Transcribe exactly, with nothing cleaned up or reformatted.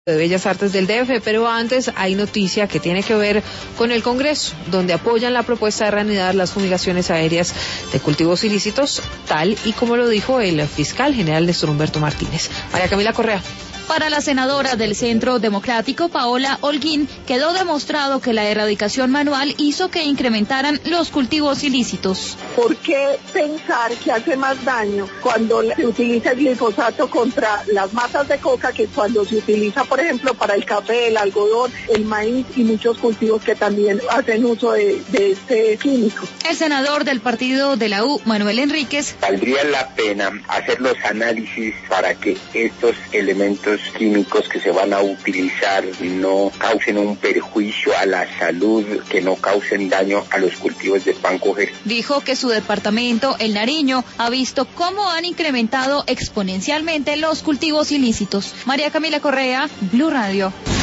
de Bellas Artes del D F, pero antes hay noticia que tiene que ver con el Congreso, donde apoyan la propuesta de reanudar las fumigaciones aéreas de cultivos ilícitos, tal y como lo dijo el fiscal general Néstor Humberto Martínez. María Camila Correa. Para la senadora del Centro Democrático, Paola Holguín, quedó demostrado que la erradicación manual hizo que incrementaran los cultivos ilícitos. ¿Por qué pensar que hace más daño cuando se utiliza el glifosato contra las matas de coca que cuando se utiliza, por ejemplo, para el café, el algodón, el maíz y muchos cultivos que también hacen uso de, de este químico? El senador del partido de la U, Manuel Enríquez, valdría la pena hacer los análisis para que estos elementos químicos que se van a utilizar no causen un perjuicio a la salud, que no causen daño a los cultivos de pan coger. Dijo que su departamento, el Nariño, ha visto cómo han incrementado exponencialmente los cultivos ilícitos. María Camila Correa, Blue Radio.